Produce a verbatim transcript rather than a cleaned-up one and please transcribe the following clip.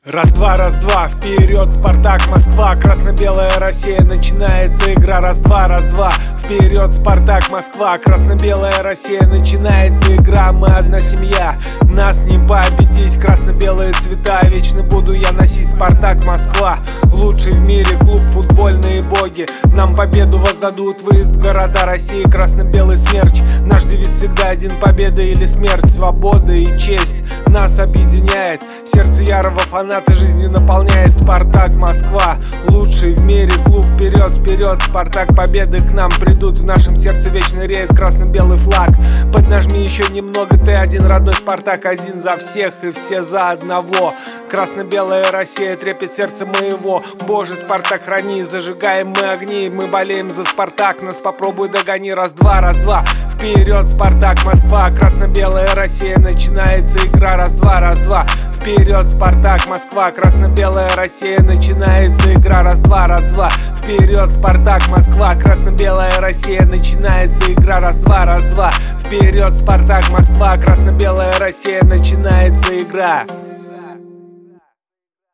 Раз-два, раз-два, вперед, Спартак, Москва, красно-белая Россия, начинается игра. Раз-два, раз-два, вперед, Спартак, Москва, красно-белая Россия, начинается игра. Мы одна семья, нас не победить, красно-белые цвета вечно буду я носить. Спартак, Москва, лучший в мире клуб, футбольные боги нам победу воздадут. Выезд в города России, красно-белый смерч, наш девиз всегда один: победа или смерть, свобода и честь нас объединяет. Сердце ярого фаната жизнью наполняет. Спартак, Москва, лучший в мире клуб. Вперед, вперед, Спартак, победы к нам придут. В нашем сердце вечно реет красно-белый флаг. Поднажми еще немного, ты один, родной Спартак, один за всех и все за одного. Красно-белая Россия, трепет сердца моего. Боже, Спартак, храни, зажигаем мы огни. Мы болеем за Спартак, нас попробуй догони. Раз-два, раз-два, вперед, Спартак, Москва, красно-белая Россия, начинается игра. Раз-два, раз-два, вперед, Спартак, Москва, красно-белая Россия, начинается игра. Раз-два, раз-два, вперед, Спартак, Москва, красно-белая Россия, начинается игра. Раз-два, раз-два, вперед, Спартак, Москва, красно-белая Россия, начинается игра.